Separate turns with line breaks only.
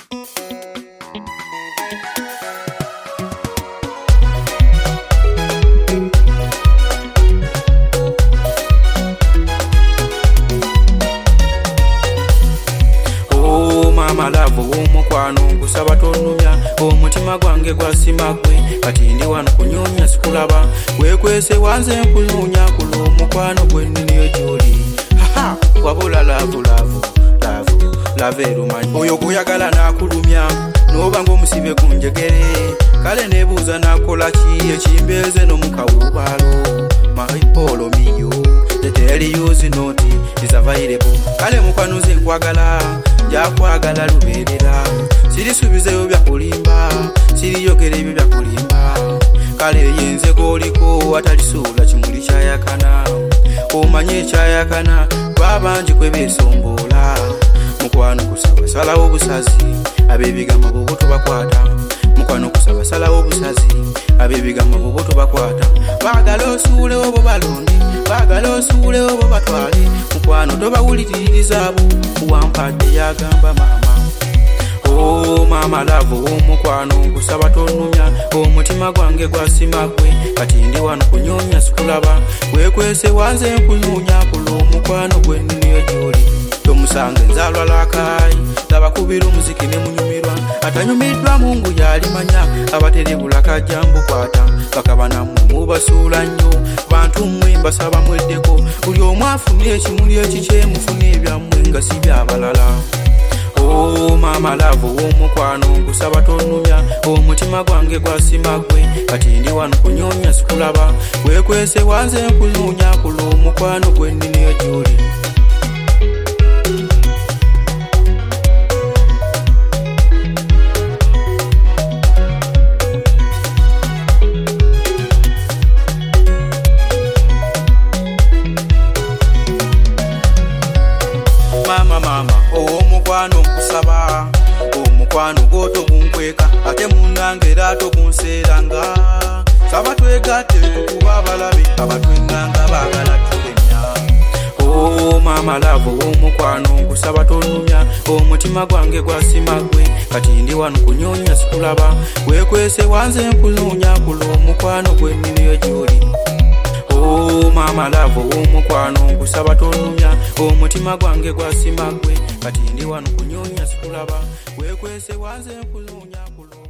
Malavu umukwano ngusaba tonumya omutima gwange gwasimagwe kati ndi wano kunyonya sikulaba wekwese wanze nkununya kulo omukwano gwenniniyo gyoli wabula lave erumanyi oyo guyagala nakulumya noba ng'omusibe ku njegere kale nebuuza nakola ki ekimbeeze n'omukawubaalo maipolo miyo eteriyuzi noti izavairebo kale mukwano nze nkwagala njakwagala lubeerera sirisubizeyo byakulimba siriyogera ebyo byakulimba kale yenze goliko atalisuula kimuli kyayakana omanye ekyayakana babangi kwebeesomboola mukwano kusaba salawo obusazi ab'ebigambo bobo tobakwata mukwano kusaba salawo obusazi ab'ebigambo bobo tobakwata baagala osuulewo bo balonde baagala osuulewo bo batwale mukwano tobawuliririza abo kuwampadde yagamba maama maama lavu omukwano ngusaba tonumya omutima gwange gwasimagwe kati ndi wano kunyonya sikulaba wekwese wanze nkununya kulo omukwano gwenniniyo gyoli tomusange nzalwa lakayi labakubira omuziki ne munyumirwa atanyumiddwa mungu yalimanya abaterebula kajambukwata bakabanammwe mubasuula nnyo bantu mmwe mbasaba mweddeko buli omu afunye ekimuli ekikyemufuna ebyammwe nga si byabalala maama lavu omukwano ngusaba tonumya omutima gwange gwasimagwe kati ndi wano kunyonya sikulaba wekwese wanze nkununya kulo omukwano gwenniniyo gyoli mama omukwano nkusaba omukwano goto gunkweka ate munange era tokunseeranga saba twegatte tukuba abalabe abatwennanga baagala tulenya maama lavu omukwano nkusaba tonumya omutima gwange gwasimagwe kati ndi wano kunyonya sikulaba wekwese wanze nkununya kulo omukwano gwenniniyo gyoli maama lavu omukwano ngusaba tonumya omutima gwange gwasimagwe kati ndi wano kunyonya sikulaba wekwese wanze nkununya kulo